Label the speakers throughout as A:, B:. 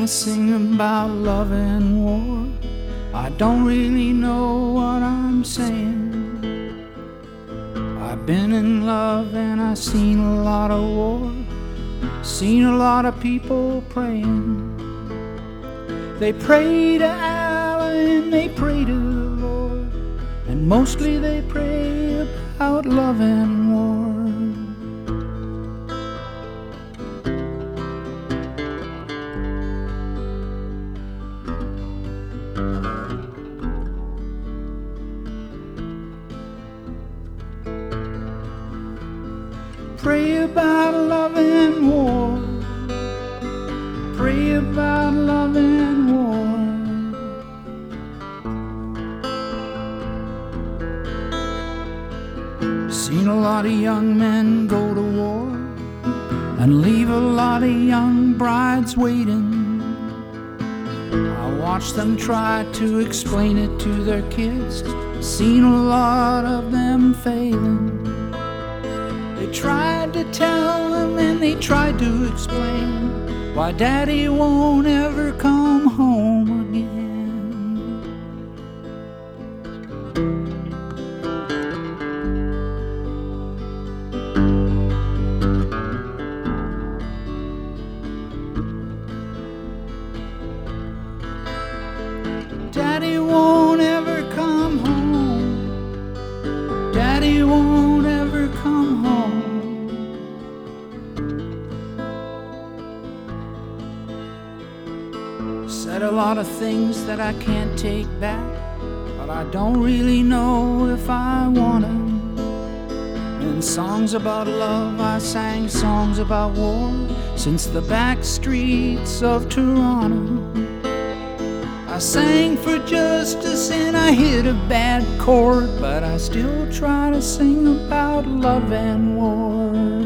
A: I sing about love and war, I don't really know what I'm saying. I've been in love and I've seen a lot of war, seen a lot of people praying. They pray to Allah and they pray to the Lord, and mostly they pray about love and war. Pray about love and war. Pray about love and war. Seen a lot of young men go to war and leave a lot of young brides waiting. I watched them try to explain it to their kids, seen a lot of them failing. They tried to tell them and they tried to explain why Daddy won't ever come home again. Daddy won't ever come home. Daddy won't ever come home. Said a lot of things that I can't take back, but I don't really know if I wanna. In songs about love I sang songs about war, since the back streets of Toronto. I sang for justice and I hit a bad chord, but I still try to sing about love and war.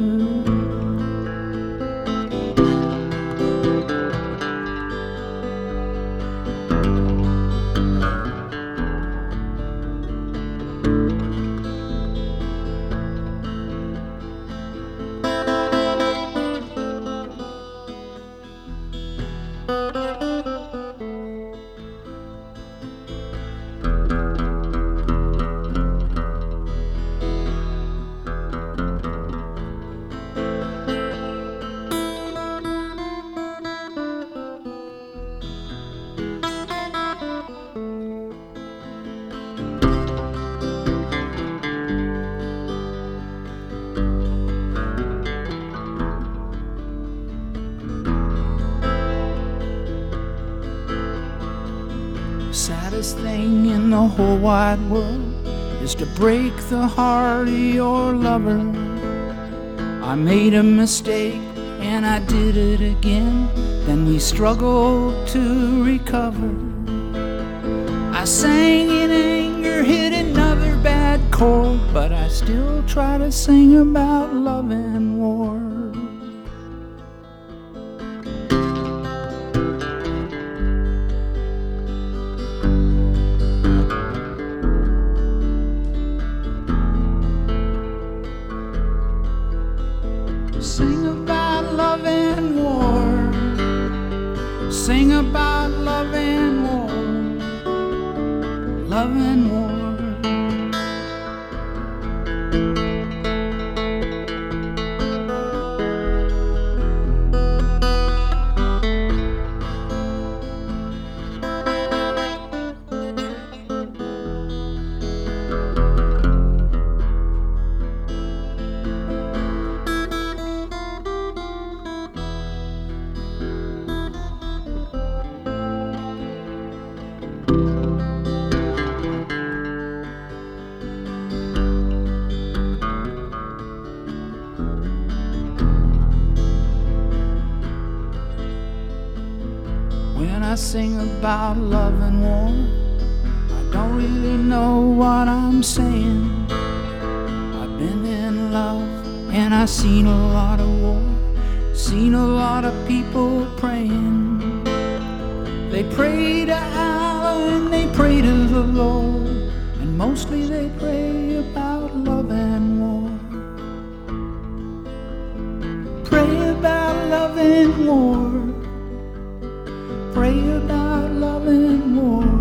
A: Saddest thing in the whole wide world is to break the heart of your lover. I made a mistake and I did it again, then we struggled to recover. I sang in anger, hit another bad chord, but I still try to sing about love and war. Sing about love and war. Sing about love and war. Love and war. When I sing about love and war, I don't really know what I'm saying. I've been in love and I've seen a lot of war, seen a lot of people praying. They pray to Allah and they pray to the Lord, and mostly they pray about love and war. Pray about love and war. pray about love and war.